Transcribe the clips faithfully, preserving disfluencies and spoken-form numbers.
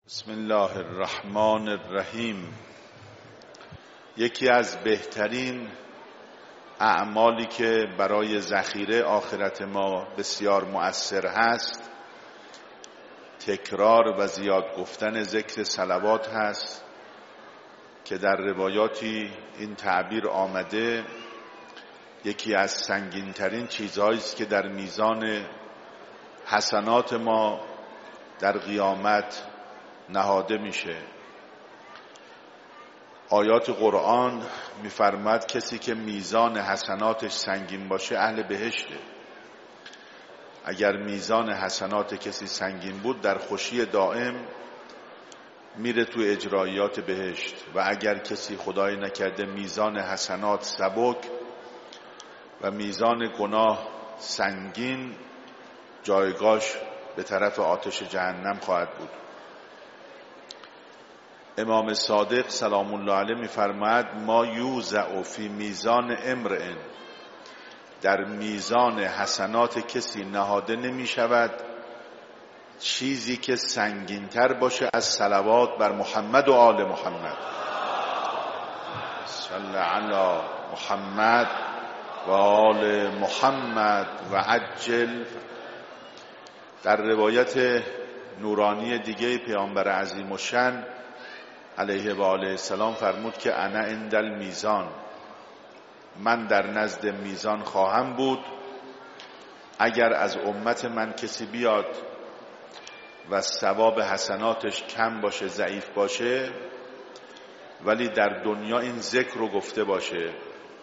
بسم الله الرحمن الرحیم. یکی از بهترین اعمالی که برای ذخیره آخرت ما بسیار مؤثر هست تکرار و زیاد گفتن ذکر صلوات هست که در روایاتی این تعبیر آمده یکی از سنگین‌ترین چیزهایی است که در میزان حسنات ما در قیامت نهاده میشه. آیات قرآن میفرماد کسی که میزان حسناتش سنگین باشه اهل بهشته. اگر میزان حسنات کسی سنگین بود در خوشی دائم میره تو اجرایات بهشت، و اگر کسی خدای نکرده میزان حسنات سبک و میزان گناه سنگین، جایگاهش به طرف آتش جهنم خواهد بود. امام صادق سلام الله علیه میفرماید ما یوزع فی میزان امرئ، در میزان حسنات کسی نهاده نمی شود چیزی که سنگینتر باشه از صلوات بر محمد و آل محمد. صلی علی محمد و آل محمد و عجل. در روایت نورانی دیگه پیامبر عظیم الشأن علیه و آله السلام فرمود که انا عند المیزان، من در نزد میزان خواهم بود. اگر از امت من کسی بیاد و ثواب حسناتش کم باشه ضعیف باشه ولی در دنیا این ذکر رو گفته باشه،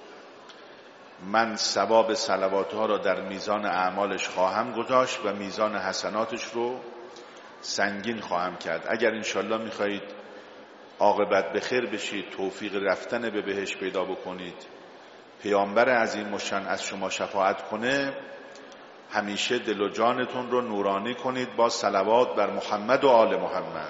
من ثواب صلوات ها را در میزان اعمالش خواهم گذاشت و میزان حسناتش رو سنگین خواهم کرد. اگر انشالله میخواهید عاقبت بخیر بشید، توفیق رفتن به بهشت پیدا بکنید، پیامبر عظیم الشأن از شما شفاعت کنه، همیشه دل و جانتون رو نورانی کنید با صلوات بر محمد و آل محمد.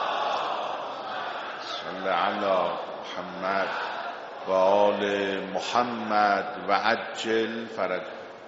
صلی علی محمد و آل محمد و عجل فرج.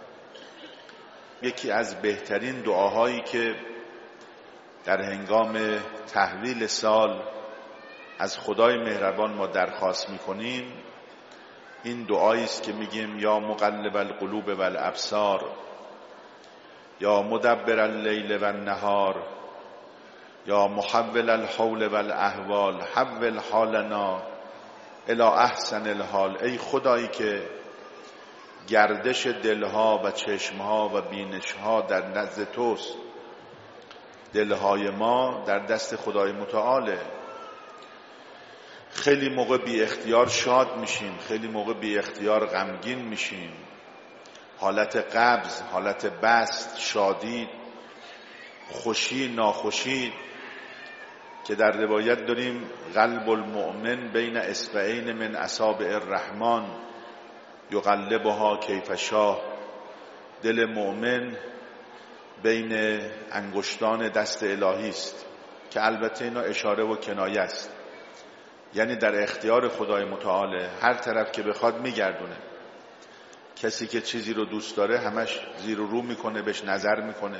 یکی از بهترین دعاهایی که در هنگام تحویل سال از خدای مهربان ما درخواست میکنیم این دعایی است که میگیم یا مقلب القلوب والابصار، یا مدبر اللیل والنهار، یا محول الحول والاحوال، حول حالنا الی احسن الحال. ای خدایی که گردش دلها و چشمها و بینشها در نزد توست، دلهای ما در دست خدای متعاله. خیلی موقع بی اختیار شاد میشیم، خیلی موقع بی اختیار غمگین میشیم، حالت قبض، حالت بست، شادی، خوشی، ناخوشی، که در روایت داریم قلب المؤمن بین اصبعین من اصابع الرحمن یقلبها کیف شاء. دل مؤمن بین انگشتان دست الهی است، که البته اینا اشاره و کنایه است، یعنی در اختیار خدای متعاله، هر طرف که بخواد میگردونه. کسی که چیزی رو دوست داره همش زیر و رو میکنه، بهش نظر میکنه.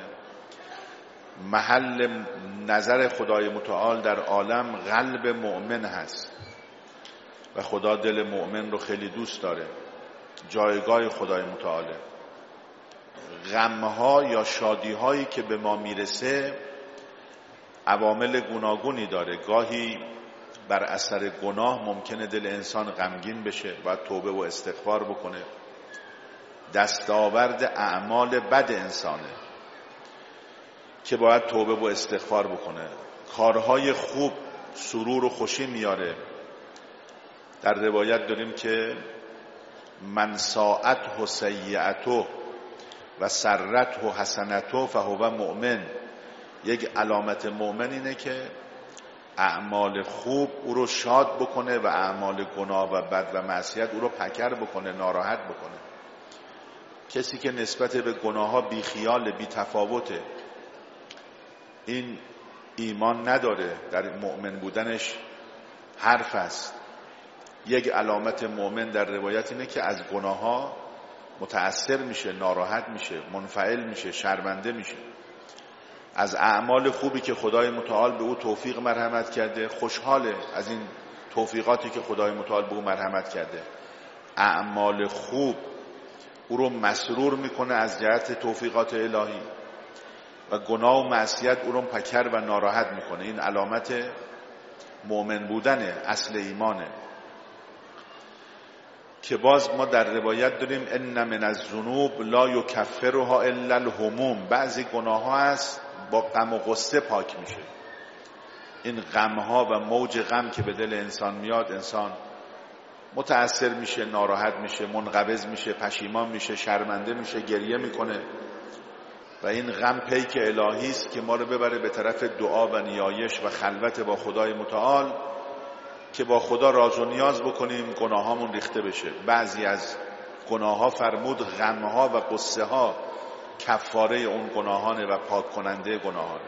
محل نظر خدای متعال در عالم قلب مؤمن هست و خدا دل مؤمن رو خیلی دوست داره، جایگاه خدای متعاله. غمها یا شادیهایی که به ما میرسه عوامل گوناگونی داره. گاهی بر اثر گناه ممکنه دل انسان غمگین بشه، باید توبه و استغفار بکنه. دستاورد اعمال بد انسانه که باید توبه و استغفار بکنه. کارهای خوب سرور و خوشی میاره. در روایت داریم که من ساعته سیئته و سرته حسنته فهو مؤمن. یک علامت مؤمن اینه که اعمال خوب او رو شاد بکنه و اعمال گناه و بد و معصیت او رو پکر بکنه، ناراحت بکنه. کسی که نسبت به گناه ها بی خیال، بی تفاوته، این ایمان نداره، در مؤمن بودنش حرف است. یک علامت مؤمن در روایت اینه که از گناه ها متأثر میشه، ناراحت میشه، منفعل میشه، شرمنده میشه. از اعمال خوبی که خدای متعال به او توفیق مرحمت کرده، خوشحاله از این توفیقاتی که خدای متعال به او مرحمت کرده. اعمال خوب او رو مسرور میکنه از جهت توفیقات الهی و گناه و معصیت او رو پکر و ناراحت میکنه. این علامت مؤمن بودن، اصل ایمانه. که باز ما در روایت داریم ان من الذنوب لا یکفرها الا الهموم، بعضی گناه ها هست با غم و غصه پاک میشه. این غم ها و موج غم که به دل انسان میاد، انسان متأثر میشه، ناراحت میشه، منقبض میشه، پشیمان میشه، شرمنده میشه، گریه میکنه و این غم پیک الهی است که ما رو ببره به طرف دعا و نیایش و خلوت با خدای متعال که با خدا راز و نیاز بکنیم، گناهامون ریخته بشه. بعضی از گناه ها فرمود غم ها و قصه ها کفاره اون گناهانه و پاک کننده گناهانه.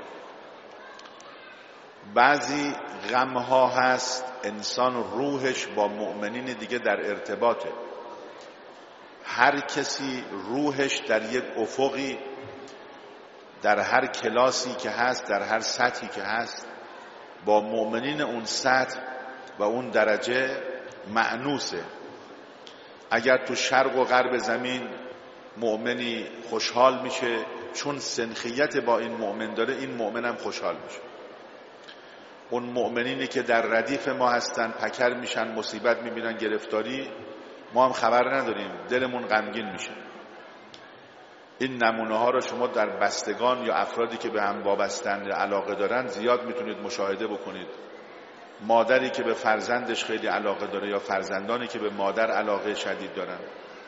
بعضی غم ها هست انسان روحش با مؤمنین دیگه در ارتباطه. هر کسی روحش در یک افقی، در هر کلاسی که هست، در هر سطحی که هست، با مؤمنین اون سطح و اون درجه مأنوسه. اگر تو شرق و غرب زمین مؤمنی خوشحال میشه چون سنخیت با این مؤمن داره، این مؤمن هم خوشحال میشه. اون مؤمنینی که در ردیف ما هستن پکر میشن، مصیبت میبینن، گرفتاری، ما هم خبر نداریم، دلمون غمگین میشه. این نمونه ها رو شما در بستگان یا افرادی که به هم وابستن یا علاقه دارن زیاد میتونید مشاهده بکنید. مادری که به فرزندش خیلی علاقه داره یا فرزندانی که به مادر علاقه شدید دارن،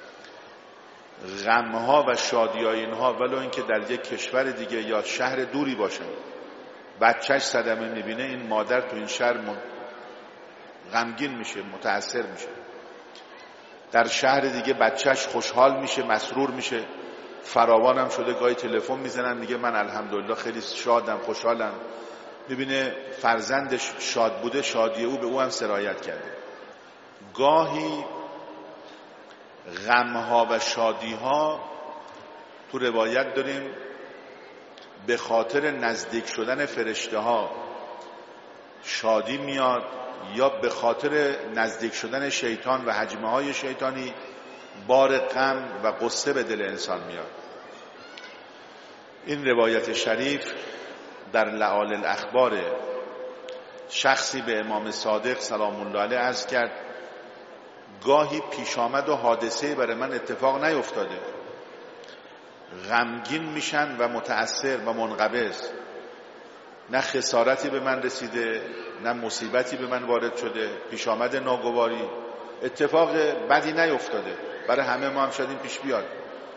غمها و شادیای اینها ولو اینکه در یک کشور دیگه یا شهر دوری باشن، بچهش صدمه میبینه، این مادر تو این شهر غمگین میشه، متأثر میشه. در شهر دیگه بچهش خوشحال میشه، مسرور میشه، فراوانم شده، گاهی تلفن میزنن میگه من الحمدلله خیلی شادم، خوشحالم. میبینه فرزندش شاد بوده، شادی او به او هم سرایت کرده. گاهی غمها و شادیها تو روایت داریم به خاطر نزدیک شدن فرشته ها شادی میاد یا به خاطر نزدیک شدن شیطان و هجمه های شیطانی بار غم و غصه به دل انسان میاد. این روایت شریف در لعال الاخبار شخصی به امام صادق سلام الله علیه عرض کرد گاهی پیش آمد و حادثه برای من اتفاق نیفتاده، غمگین میشن و متأثر و منقبض، نه خسارتی به من رسیده، نه مصیبتی به من وارد شده، پیش آمد ناگواری، اتفاق بدی نیفتاده، برای همه ما هم شاید این پیش بیاد.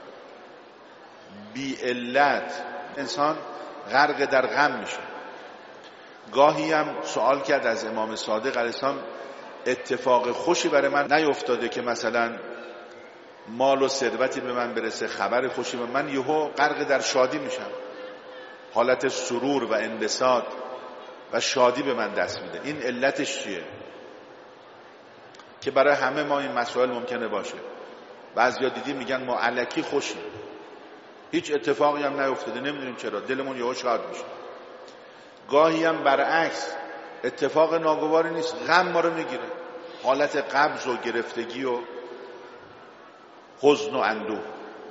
بی علت انسان غرق در غم میشه. گاهی هم سوال کرد از امام صادق علیه السلام اتفاق خوشی برای من نیفتاده که مثلا مال و ثروتی به من برسه، خبر خوشی به من، یهو غرق در شادی میشم، حالت سرور و انبساط و شادی به من دست میده. این علتش چیه؟ که برای همه ما این مسائل ممکنه باشه. بعضیا دیدی میگن ما الکی خوشیم، هیچ اتفاقی هم نیفتاده، نمیدونیم چرا دلمون یهو شاد میشه. گاهی هم برعکس، اتفاق ناگواری نیست، غم ما رو میگیره، حالت قبض و گرفتگی و حزن و اندوه.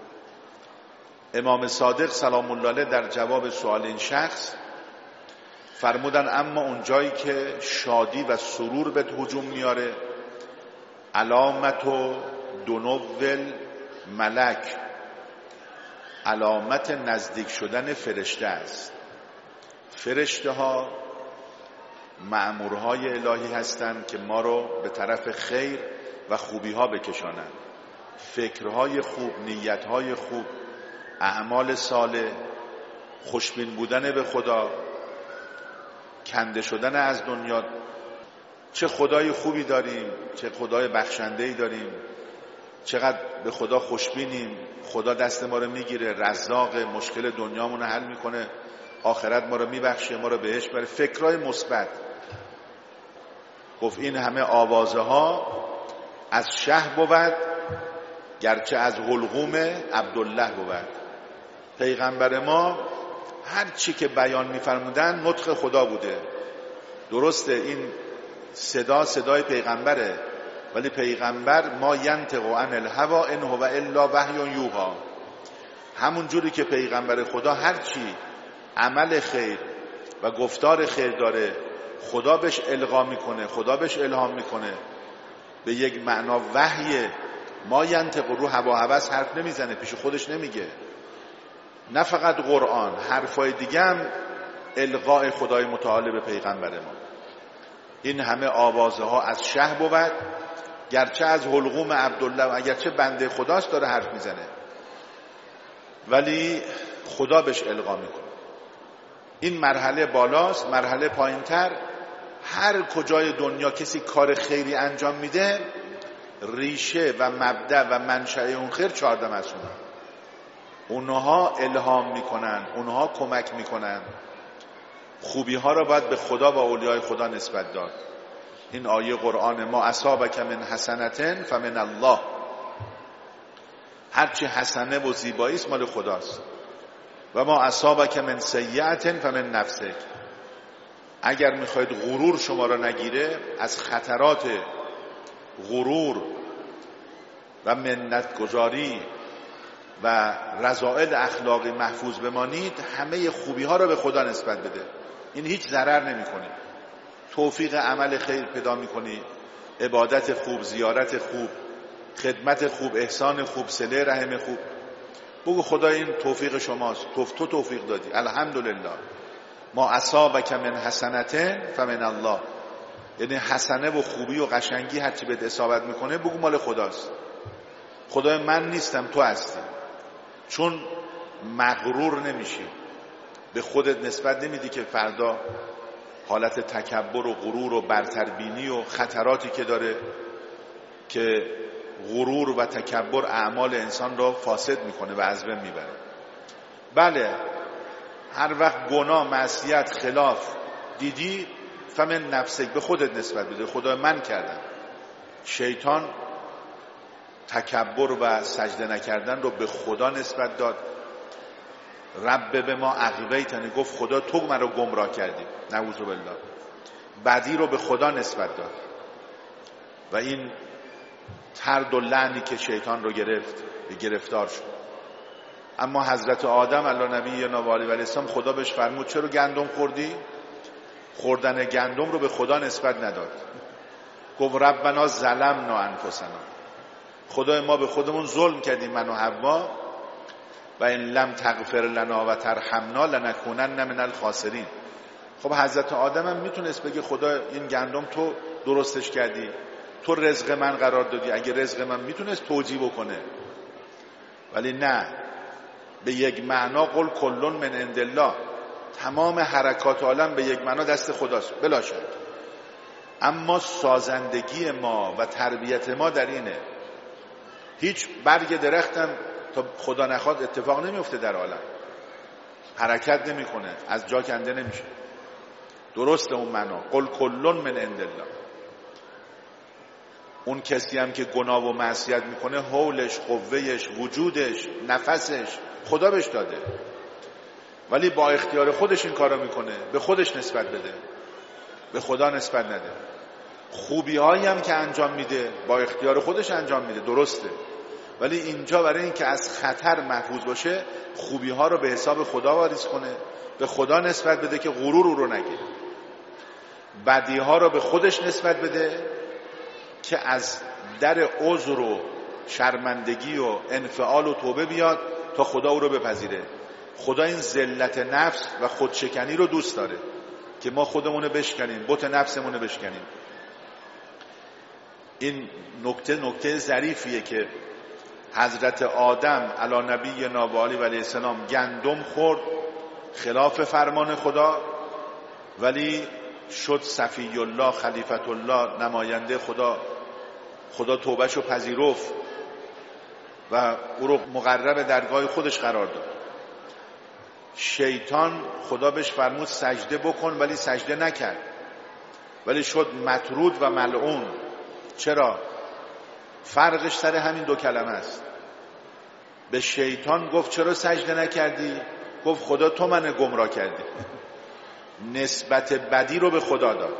امام صادق سلام الله علیه در جواب سوال این شخص فرمودن اما اون جایی که شادی و سرور به هجوم میاره، علامت و دنوول ملک، علامت نزدیک شدن فرشته است. فرشته ها مأمورهای الهی هستند که ما رو به طرف خیر و خوبی ها بکشانند. فکرهای خوب، نیتهای خوب، اعمال صالح، خوشبین بودن به خدا، کنده شدن از دنیا. چه خدای خوبی داریم، چه خدای بخشنده‌ای داریم، چقدر به خدا خوشبینیم، خدا دست ما رو میگیره، رزاق، مشکل دنیامون رو حل میکنه، آخرت ما رو میبخشه، ما رو بهش بره. فکرهای مثبت. گفت این همه آوازه ها از شه بود گرچه از حلقوم عبدالله بود. پیغمبر ما هر چی که بیان می‌فرمودن نطق خدا بوده. درسته این صدا صدای پیغمبره، ولی پیغمبر ما ینطق عن الهوا ان هو الا وحی یوحی. همون جوری که پیغمبر خدا هر چی عمل خیر و گفتار خیر داره خدا بهش القا میکنه، خدا بهش الهام میکنه، به یک معنا وحیه. ما ینطق رو هوا هوس حرف نمیزنه، پیش خودش نمیگه. نه فقط قرآن، حرفای دیگه هم القاء خدای متعال به پیغمبر ما. این همه آوازه ها از شه بود، گرچه از حلقوم عبدالله و اگرچه بنده خداست داره حرف میزنه، ولی خدا بهش القا میکنه. این مرحله بالاست. مرحله پایینتر، هر کجای دنیا کسی کار خیری انجام میده، ریشه و مبدأ و منشأ اون خیر چهارده مسئولن. اونها الهام میکنن، اونها کمک میکنن. خوبی ها را باید به خدا و اولیای خدا نسبت داد. این آیه قرآن ما اصابک من حسنتن فمن الله، هرچی حسنه و زیبایی است مال خداست. و ما اصابک من سیئتن فمن نفسک، اگر میخواید غرور شما را نگیره، از خطرات غرور و منت گذاری و رذائل اخلاقی محفوظ بمانید، همه خوبی ها را به خدا نسبت بده. این هیچ ضرر نمی کنی. توفیق عمل خیر پیدا می کنی، عبادت خوب، زیارت خوب، خدمت خوب، احسان خوب، صله رحم خوب. بگو خدا این توفیق شماست، تو توفیق دادی، الحمدلله. ما اصابک من حسنتن فمن الله، یعنی حسنه و خوبی و قشنگی هرچی بهت اصابت میکنه بگو مال خداست. خدای من نیستم، تو هستی. چون مغرور نمیشی، به خودت نسبت نمیدی که فردا حالت تکبر و غرور و برتربینی و خطراتی که داره، که غرور و تکبر اعمال انسان را فاسد میکنه و از بین میبره. بله، هر وقت گناه، معصیت، خلاف دیدی، فمن نفسک، به خودت نسبت بده. خدا من کردم. شیطان تکبر و سجده نکردن رو به خدا نسبت داد. رب به ما اغویتنی، گفت خدا تو من رو گمراه کردی، نعوذ بالله. بدی رو به خدا نسبت داد و این طرد و لعنی که شیطان رو گرفت، به گرفتار شد. اما حضرت آدم علی نبینا و علیه السلام خدا بهش فرمود چرا گندم خوردی؟ خوردن گندم رو به خدا نسبت نداد. گفت ربنا ظلمنا انفسنا، خدای ما به خودمون ظلم کردیم، من و حوا، و ان لم تغفر لنا و ترحمنا لنکونن من الخاسرین. خب حضرت آدم هم میتونست بگه خدا این گندم تو درستش کردی، تو رزق من قرار دادی. اگه رزق من میتونست توجیه بکنه، ولی نه، به یک معنا قل کلون من عند الله، تمام حرکات عالم به یک معنا دست خداست بلا شک. اما سازندگی ما و تربیت ما در اینه. هیچ برگ درختم تا خدا نخواد اتفاق نمیفته در عالم، حرکت نمیکنه، از جا کنده نمیشه. درسته اون معنا قل کلون من عند الله. اون کسی هم که گناه و معصیت میکنه، حولش، قوهش، وجودش، نفسش خدا بهش داده، ولی با اختیار خودش این کارو میکنه. به خودش نسبت بده، به خدا نسبت نده. خوبی هایی هم که انجام میده با اختیار خودش انجام میده، درسته، ولی اینجا برای این که از خطر محفوظ باشه، خوبی ها رو به حساب خدا واریز کنه، به خدا نسبت بده که غرور او رو نگیره. بدی ها رو به خودش نسبت بده که از در عذر و شرمندگی و انفعال و توبه بیاد تا خدا او رو بپذیره. خدا این ذلت نفس و خودشکنی رو دوست داره که ما خودمونه بشکنیم، بت نفسمونه بشکنیم. این نکته نکته ظریفیه که حضرت آدم علی نبینا و علیه السلام گندم خورد خلاف فرمان خدا، ولی شد صفی الله، خلیفت الله، نماینده خدا. خدا توبهشو پذیرفت و او رو مقرب درگاه خودش قرار داد. شیطان خدا بهش فرمود سجده بکن، ولی سجده نکرد، ولی شد مطرود و ملعون. چرا؟ فرقش سر همین دو کلمه است. به شیطان گفت چرا سجده نکردی؟ گفت خدا تو من گمراه کردی. نسبت بدی رو به خدا داد.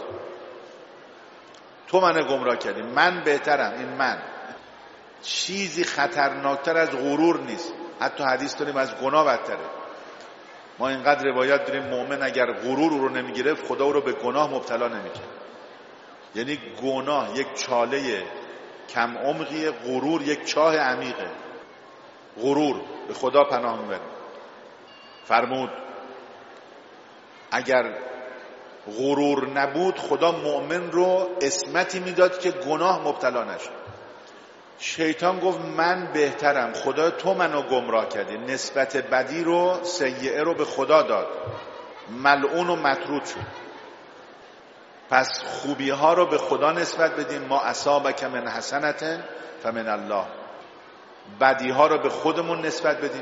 تو من گمراه کردی، من بهترم. این من چیزی خطرناکتر از غرور نیست. حتی حدیث داریم از گناه بدتره. ما اینقدر روایت داریم مؤمن اگر غرور رو نمیگیره خدا او رو به گناه مبتلا نمیکنه. یعنی گناه یک چاله کم عمقی، غرور یک چاه عمیقه. غرور به خدا پناه میبره. فرمود اگر غرور نبود خدا مؤمن رو عصمتی میداد که گناه مبتلا نشه. شیطان گفت من بهترم، خدا تو منو گمراه کردی. نسبت بدی رو، سیئه رو به خدا داد. ملعون و مطرود شد. پس خوبی ها رو به خدا نسبت بدیم. ما اصابک من حسنة فمن الله. بدی ها رو به خودمون نسبت بدیم.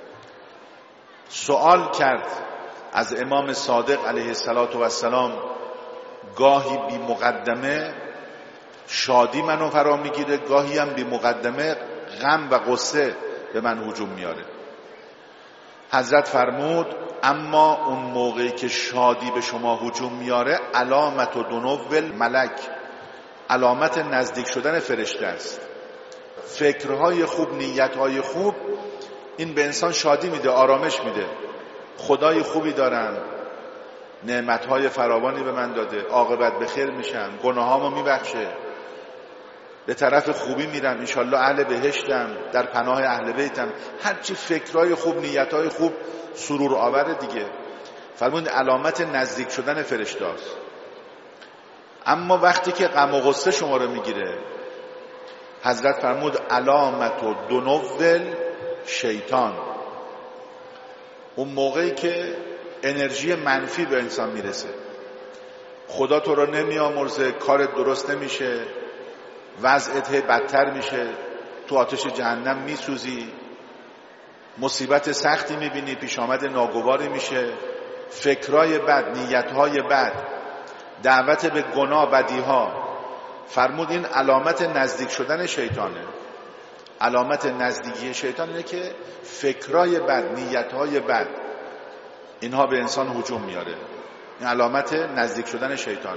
سوال کرد از امام صادق علیه السلام، گاهی بی مقدمه شادی منو فرا میگیره، گاهی هم بی مقدمه غم و غصه به من هجوم میاره. حضرت فرمود اما اون موقعی که شادی به شما هجوم میاره علامت و دنو ملک، علامت نزدیک شدن فرشته است. فکرهای خوب، نیتهای خوب، این به انسان شادی میده، آرامش میده. خدای خوبی دارم، نعمتهای فراوانی به من داده، عاقبت به خیر میشم، گناهامو میبخشه، به طرف خوبی میرم، انشالله اهل بهشتم، در پناه اهل بیتم. هرچی فکرهای خوب، نیتهای خوب سرور آوره دیگه. فرمود علامت نزدیک شدن فرشته است. اما وقتی که غم و غصه شما رو میگیره، حضرت فرمود علامت و دنوول شیطان. اون موقعی که انرژی منفی به انسان میرسه، خدا تو رو نمیامرزه، کارت درست نمیشه، وضعت بدتر میشه، تو آتش جهنم میسوزی، مصیبت سختی میبینی، پیش آمد ناگواری میشه، فکرای بد، نیتهای بد، دعوت به گناه، بدیها. فرمود این علامت نزدیک شدن شیطانه. علامت نزدیکی شیطان اینه که فکرای بد، نیتهای بد، اینها به انسان هجوم میاره. این علامت نزدیک شدن شیطان.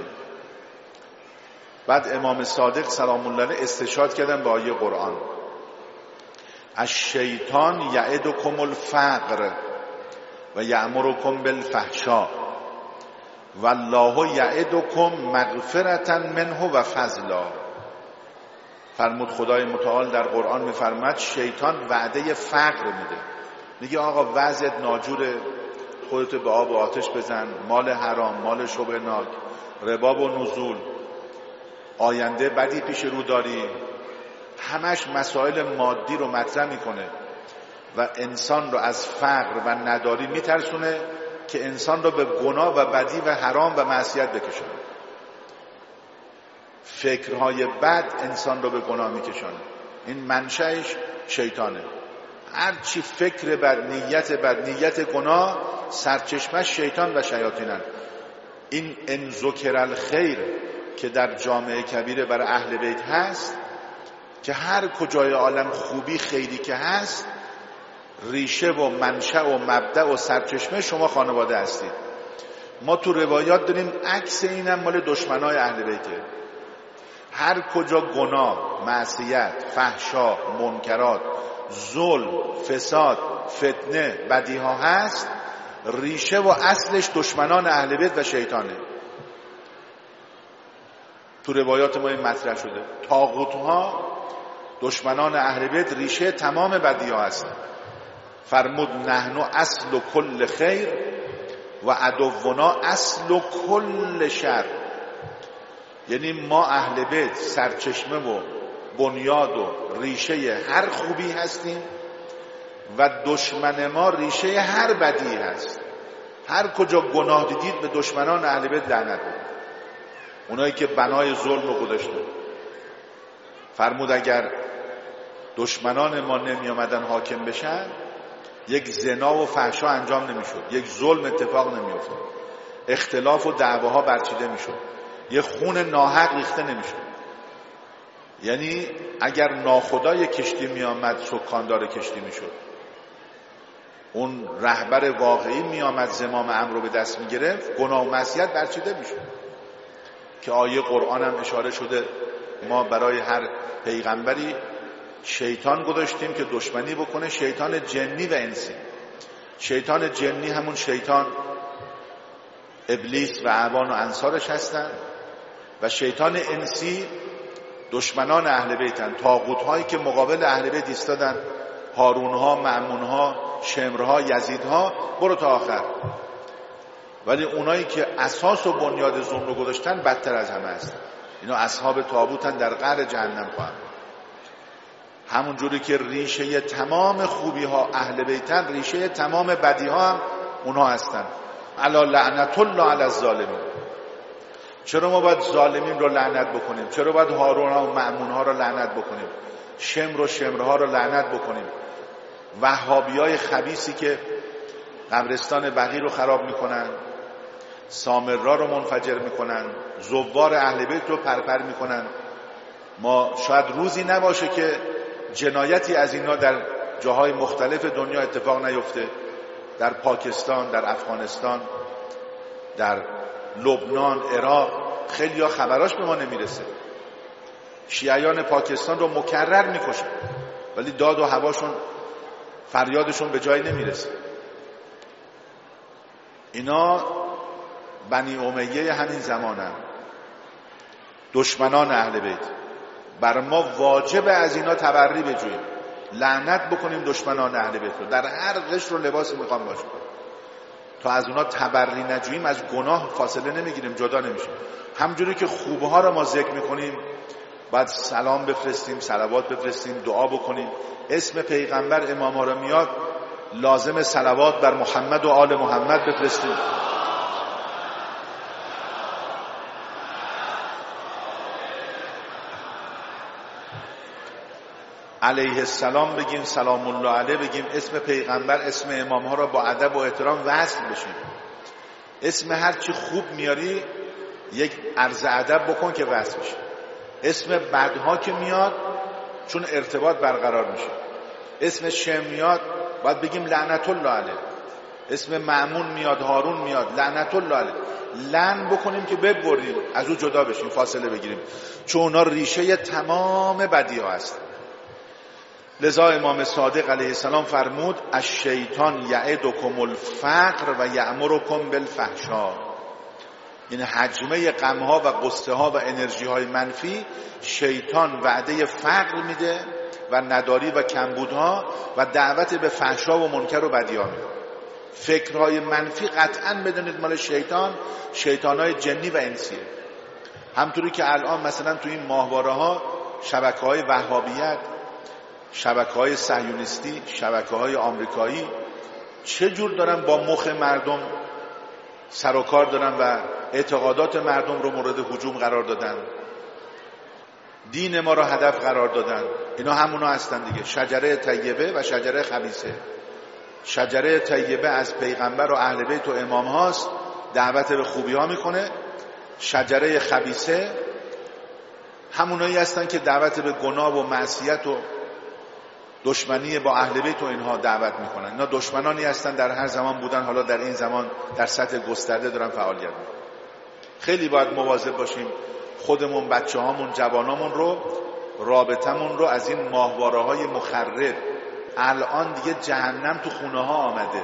بعد امام صادق سلام الله علیه استشهاد کردن به آیه قرآن: الشیطان یعدکم الفقر و یأمرکم بالفحشاء والله یعدکم مغفرة منه و فضلا. فرمود خدای متعال در قرآن میفرماد شیطان وعده فقر میده. میگه آقا وضعت ناجوره، خودت به آب و آتش بزن، مال حرام، مال شبهناک، ربا و نزول، آینده بدی پیش رو داری، همش مسائل مادی رو مطرح میکنه و انسان رو از فقر و نداری میترسونه که انسان رو به گناه و بدی و حرام و معصیت بکشونه. فکرهای بد انسان رو به گناه میکشونه. این منشأش شیطانه. هر چی فکر بد، نیت بد، نیت گناه، سرچشمش شیطان و شیاطینن. این ان ذکر الخیر که در جامعه کبیره برای اهل بیت هست، که هر کجای عالم خوبی خیری که هست، ریشه و منشأ و مبدأ و سرچشمه شما خانواده هستید. ما تو روایات داریم عکس اینم مال دشمنای اهل بیته. هر کجا گناه، معصیت، فحشا، منکرات، ظلم، فساد، فتنه، بدیها هست، ریشه و اصلش دشمنان اهل بیت و شیطانه. تو روایات ما این مطرح شده. طاغوت‌ها دشمنان اهل بیت ریشه تمام بدیها هستن. فرمود نحن اصل کل خیر و عدونا اصل کل شر. یعنی ما اهل بیت سرچشمه و بنیاد و ریشه هر خوبی هستیم و دشمن ما ریشه هر بدی هست. هر کجا گناه دیدید به دشمنان اهل بیت لعنت بدید، اونایی که بنای ظلم رو گذاشتن. فرمود اگر دشمنان ما نمی آمدن حاکم بشن، یک زنا و فحشا انجام نمیشد، یک ظلم اتفاق نمی افتاد، اختلاف و دعواها برچیده میشد، یک خون ناحق ریخته نمیشد. یعنی اگر ناخدای کشتی می آمد سکاندار کشتی میشد. اون رهبر واقعی می آمد زمام امر رو به دست می گرفت، گناه و معصیت برچیده می شد که آیه قرآن هم اشاره شده. ما برای هر پیغمبری شیطان گذاشتیم که دشمنی بکنه، شیطان جنی و انسی. شیطان جنی همون شیطان ابلیس و اعوان و انصارش هستن و شیطان انسی دشمنان اهل بیتن، طاغوت‌هایی که مقابل اهل بیت ایستادن، هارون‌ها، مأمون‌ها، شمرها، یزیدها، برو تا آخر. ولی اونایی که اساس و بنیاد ظلم رو گذاشتن بدتر از همه هستن. اینا اصحاب تابوتن، در قعر جهنم خواهند. همون جوری که ریشه تمام خوبی ها اهل بیتن، ریشه تمام بدی ها هم اونها هستن. الا لعنت الله علی الظالمین. چرا ما باید ظالمین رو لعنت بکنیم؟ چرا باید هارون ها و مأمون ها رو لعنت بکنیم؟ شمر و شمرها رو لعنت بکنیم؟ وهابی های خبیثی که قبرستان بقیع رو خراب میکنن، سامرا رو منفجر میکنن، زوار اهل بیت رو پرپر میکنن. ما شاید روزی نباشه که جنایتی از اینا در جاهای مختلف دنیا اتفاق نیفته. در پاکستان، در افغانستان، در لبنان، عراق، خیلی ها خبراش به ما نمیرسه. شیعیان پاکستان رو مکرر میکشن ولی داد و هواشون، فریادشون به جایی نمیرسه. اینا بنی امیه همین زمانن، دشمنان اهل بیت. بر ما واجب از اینا تبری بجوییم، لعنت بکنیم دشمنان اهل بیت رو، در هر قشر و لباسی میخوام باشه. تا از اونا تبری نجوییم از گناه فاصله نمیگیریم، جدا نمیشیم. همجوری که خوبها رو ما ذکر میکنیم باید سلام بفرستیم، صلوات بفرستیم، دعا بکنیم. اسم پیغمبر امام ها رو میاد، لازم صلوات بر محمد و آل محمد بفرستیم. علیه السلام بگیم، سلام الله علیه بگیم. اسم پیغمبر، اسم امام ها را با ادب و احترام وصل بشیم. اسم هر چی خوب میاری یک عرض ادب بکن که وصل بشه. اسم بدها که میاد چون ارتباط برقرار میشه. اسم شم میاد باید بگیم لعنت الله علیه. اسم مأمون میاد، هارون میاد، لعنت الله علیه. لعن بکنیم که ببریم، از او جدا بشیم، فاصله بگیریم، چون اونا ریشه تمام بدی ها هست. لذا امام صادق علیه السلام فرمود الشیطان یعدکم الفقر و یأمرکم بالفحشاء. این حجمه غمها و قصه ها و انرژی های منفی، شیطان وعده فقر میده و نداری و کمبودها و دعوت به فحشا و منکر و بدی ها میده. فکرهای منفی قطعا بدونید مال شیطان، شیطانهای جنی و انسیه. همطوری که الان مثلا تو این ماهواره ها شبکه های وهابیت، شبکه های صهیونیستی، شبکه های آمریکایی چه جور دارن با مخ مردم سر و کار دارن و اعتقادات مردم رو مورد هجوم قرار دادن، دین ما رو هدف قرار دادن. اینا همونا هستن دیگه، شجره طیبه و شجره خبیثه. شجره طیبه از پیغمبر و اهل بیت و امام هاست، دعوت به خوبی ها میکنه. شجره خبیثه همونایی هستن که دعوت به گناه و معصیت و دشمنی با اهل بیت و اینها دعوت میکنن. اینا دشمنانی هستن، در هر زمان بودن، حالا در این زمان در سطح گسترده دارن فعالیت میکنن. خیلی باید مواظب باشیم خودمون، بچه هامون، جوانامون رو، رابطمون رو از این ماهواره های مخرب. الان دیگه جهنم تو خونه ها آمده.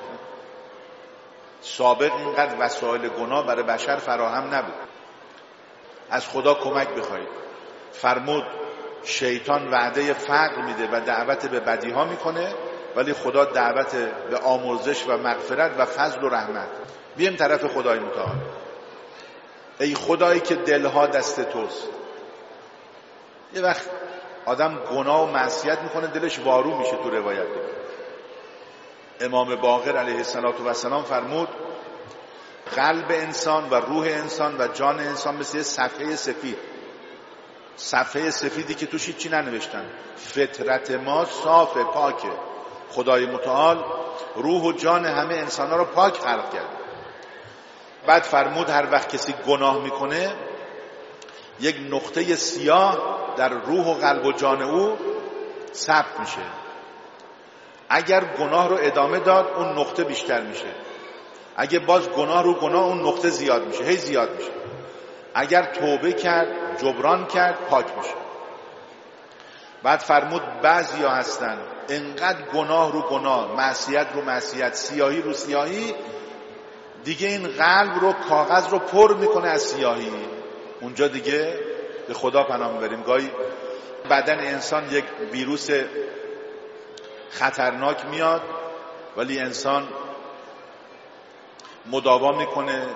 سابق اینقدر وسایل گناه برای بشر فراهم نبود. از خدا کمک بخواید. فرمود شیطان وعده فقر میده و دعوت به بدی ها میکنه، ولی خدا دعوت به آمرزش و مغفرت و فضل و رحمت. بیم طرف خدای متعال. ای خدایی که دلها دست توست. یه وقت آدم گناه و معصیت میکنه دلش وارو میشه. تو روایت دیگه امام باقر علیه السلام فرمود قلب انسان و روح انسان و جان انسان مثل صفحه سفید، صفحه سفیدی که توش هیچی ننوشتن. فطرت ما صافه، پاکه. خدای متعال روح و جان همه انسان‌ها رو پاک خلق کرد. بعد فرمود هر وقت کسی گناه میکنه یک نقطه سیاه در روح و قلب و جان او ثبت میشه. اگر گناه رو ادامه داد اون نقطه بیشتر میشه، اگه باز گناه رو گناه اون نقطه زیاد میشه، هی زیاد میشه. اگر توبه کرد، جبران کرد، پاک میشه. بعد فرمود بعضیا هستن انقدر گناه رو گناه، معصیت رو معصیت، سیاهی رو سیاهی، دیگه این قلب رو، کاغذ رو پر میکنه از سیاهی. اونجا دیگه به خدا پناه میبریم. گاهی بدن انسان یک ویروس خطرناک میاد ولی انسان مداوا میکنه،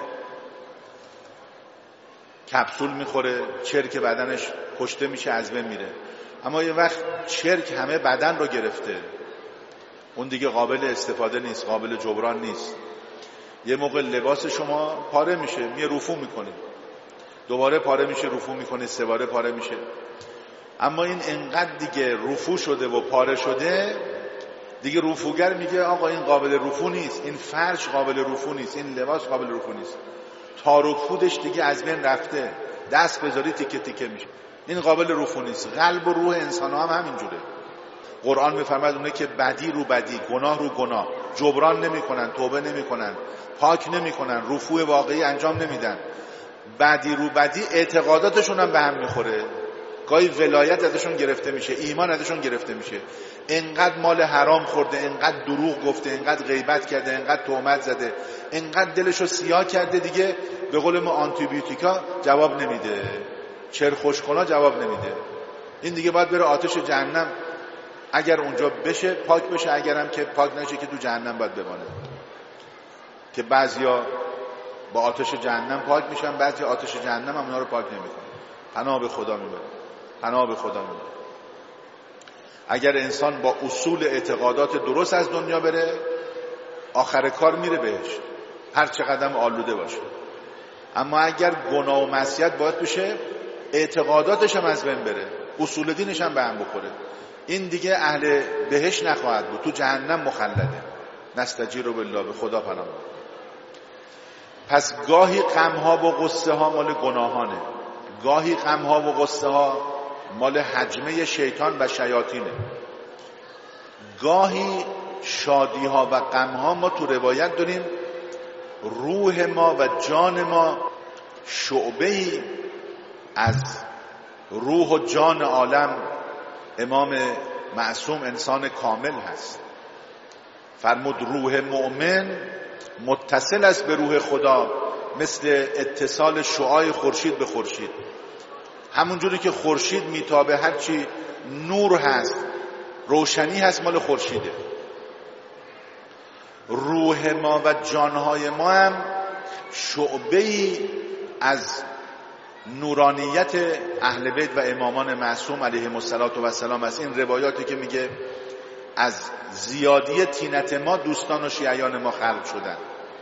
کپسول میخوره، چرک بدنش کشته میشه، از بین میره. اما یه وقت چرک همه بدن رو گرفته، اون دیگه قابل استفاده نیست، قابل جبران نیست. یه موقع لباس شما پاره میشه، میه رفو میکنه، دوباره پاره میشه، رفو میکنه، سه باره پاره میشه. اما این انقدر دیگه رفو شده و پاره شده، دیگه رفوگر میگه آقا این قابل رفو نیست، این فرش قابل رفو نیست، این لباس قابل رفو نیست. تارک فودش دیگه از بین رفته، دست بذاری تیکه تیکه میشه، این قابل رفو نیست. قلب و روح انسان ها هم همینجوره. قرآن میفرماید اونه که بدی رو بدی، گناه رو گناه، جبران نمی کنن، توبه نمی کنن، پاک نمی کنن، رفوع واقعی انجام نمیدن، بدی رو بدی، اعتقاداتشون هم به هم میخوره. گاهی ولایت ازشون گرفته میشه، ایمان ازشون گرفته میشه، انقدر مال حرام خورده، انقدر دروغ گفته، انقدر غیبت کرده، انقدر تهمت زده، انقدر دلشو سیاه کرده، دیگه به قول ما آنتیبیوتیکا جواب نمیده، چرخوشکنا جواب نمیده. این دیگه باید بره آتش جهنم، اگر اونجا بشه پاک بشه، اگرم که پاک نشه که تو جهنم باید بمانه. که بعضیا با آتش جهنم پاک میشن، بعضی آتش جهنم هم اونا رو پاک نمیکنه. پناه به خدا میبره، پناه به خدا میبره. اگر انسان با اصول اعتقادات درست از دنیا بره، آخر کار میره بهش، هر چقدر آلوده باشه. اما اگر گناه و معصیت باید بشه، اعتقاداتش هم از بین بره، اصول دینش هم به هم بخوره، این دیگه اهل بهش نخواهد بود، تو جهنم مخلده. نستجیر بالله، به خدا پناه. پس گاهی غمها و غصه ها مال گناهانه، گاهی غمها و غصه ها مال حجمه شیطان و شیاطینه. گاهی شادی ها و غم ها، ما تو روایت داریم روح ما و جان ما شعبه‌ای از روح و جان عالم امام معصوم انسان کامل هست. فرمود روح مؤمن متصل است به روح خدا مثل اتصال شعاع خورشید به خورشید. همونجوری که خورشید میتابه، هرچی نور هست، روشنی هست، مال خورشیده. روح ما و جانهای ما هم شعبه‌ای از نورانیت اهل بیت و امامان معصوم علیهم السلام است. این روایاتی که میگه از زیادی طینت ما دوستان و شیعیان ما خلق شدن.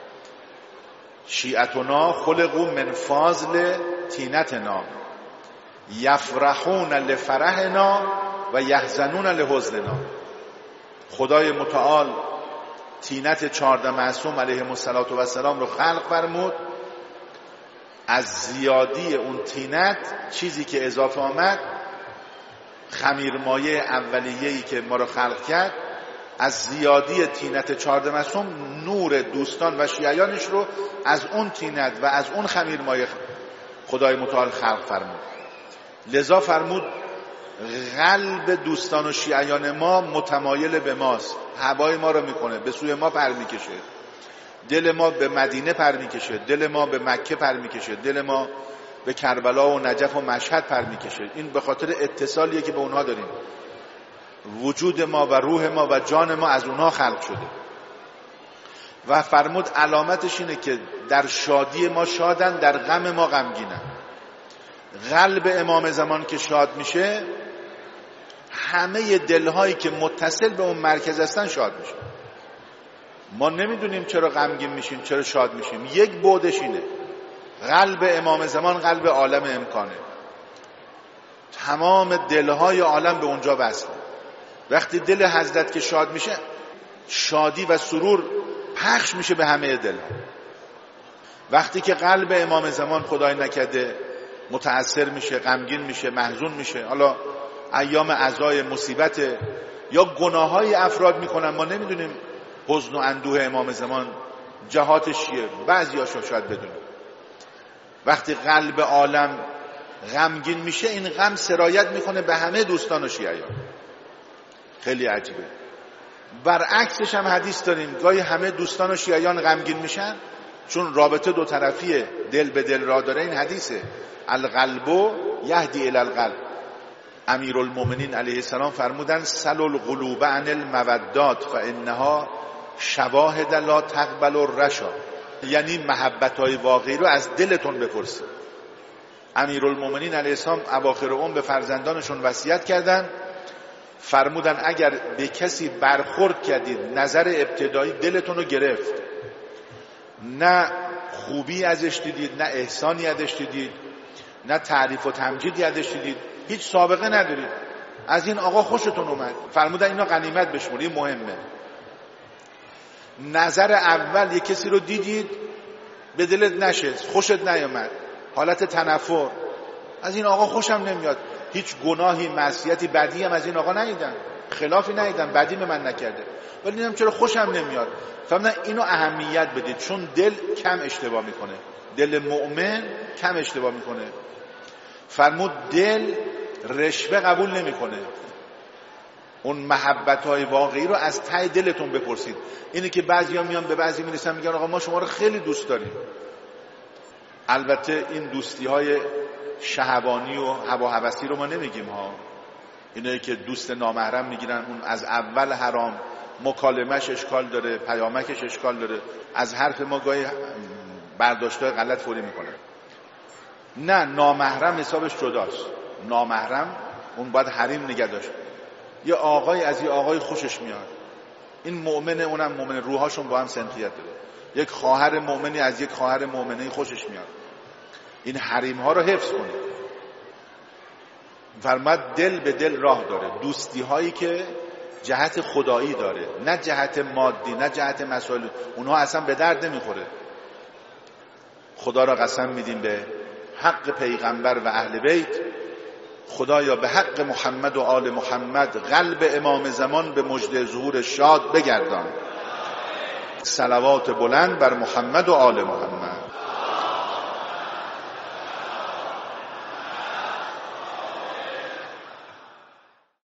شیعتنا خلقو من فاضل طینتنا یفرحون لفرحنا و یحزنون لحزننا. خدای متعال طینت چهارده معصوم علیهم السلام رو خلق فرمود. از زیادی اون طینت چیزی که اضافه آمد، خمیرمایه اولیه‌ای که ما رو خلق کرد، از زیادی طینت چهارده معصوم نور دوستان و شیعیانش رو از اون طینت و از اون خمیرمایه خدای متعال خلق فرمود. لذا فرمود قلب دوستان و شیعیان ما متمایل به ماست، هوای ما رو میکنه، به سوی ما پر میکشه. دل ما به مدینه پر میکشه، دل ما به مکه پر میکشه، دل ما به کربلا و نجف و مشهد پر میکشه. این به خاطر اتصالیه که به اونها داریم. وجود ما و روح ما و جان ما از اونها خلق شده. و فرمود علامتش اینه که در شادی ما شادن، در غم ما غمگینن. قلب امام زمان که شاد میشه، همه دلهایی که متصل به اون مرکز هستن شاد میشه. ما نمیدونیم چرا غمگین میشیم، چرا شاد میشیم. یک بعدش اینه، قلب امام زمان قلب عالم امکانه، تمام دلهای عالم به اونجا وصله. وقتی دل حضرت که شاد میشه، شادی و سرور پخش میشه به همه دلها. وقتی که قلب امام زمان خدای نکرده متأثر میشه، غمگین میشه، محزون میشه، حالا ایام عزای مصیبت یا گناه های افراد میکنن. ما نمیدونیم حزن و اندوه امام زمان جهاتش چیه، بعضی هاشو شاید بدونیم. وقتی قلب عالم غمگین میشه این غم سرایت میکنه به همه دوستان و شیعیان. خیلی عجیبه. برعکسش هم حدیث داریم، گاهی همه دوستان و شیعیان غمگین میشن چون رابطه دو طرفیه، دل به دل را داره. این حدیثه القلب یهدی الی القلب. امیرالمومنین علیه السلام فرمودن سل القلوب عن المودات فانها شواهد لا تقبل الرشا. یعنی محبت‌های واقعی رو از دلتون بپرسید. امیرالمومنین علیه السلام اواخر عمر به فرزندانشون وصیت کردن، فرمودن اگر به کسی برخورد کردید نظر ابتدایی دلتون رو گرفت، نه خوبی ازش دیدید، نه احسانی ازش دیدید، نه تعریف و تمجیدی ازش دیدید، هیچ سابقه ندارید، از این آقا خوشتون اومد، فرمودن اینو غنیمت بشمرید، مهمه. نظر اول یک کسی رو دیدید به دلت نشست، خوشت نیامد، حالت تنفر، از این آقا خوشم نمیاد، هیچ گناهی، معصیتی، بدی هم از این آقا ندیدم، خلافی ندیدم، بدی به من نکرده، ولی دیدم چرا خوشم نمیاد. فهمیدن اینو اهمیت بدید، چون دل کم اشتباه میکنه، دل مؤمن کم اشتباه میکنه. فرمود دل رشوه قبول نمیکنه. اون محبت‌های واقعی رو از ته دلتون بپرسید. اینه که بعضیا میان به بعضی میرسن میگن آقا ما شما رو خیلی دوست داریم. البته این دوستی‌های شهوانی و هواهوسی رو ما نمیگیم ها. اینایی که دوست نامحرم میگیرن، اون از اول حرام، مکالمش اشکال داره، پیامکش اشکال داره، از حرف ما گاهی برداشت‌های غلط فوری میکنه. نه، نامحرم حسابش جداست. نامحرم اون باید حریم نگه داشت. یه آقای از یه آقای خوشش میاد، این مؤمنه، اونم مؤمنه، روحاشون با هم سنخیت داره. یک خواهر مؤمنی از یک خواهر مؤمنه خوشش میاد، این حریم ها رو حفظ کنید. فرمود دل به دل راه داره، دوستی هایی که جهت خدایی داره، نه جهت مادی، نه جهت مسائل، اونها اصلا به درد نمیخوره. خدا را قسم میدیم به حق پیغمبر و اهل بیت، خدایا به حق محمد و آل محمد قلب امام زمان به مژده ظهور شاد بگردان. صلوات بلند بر محمد و آل محمد.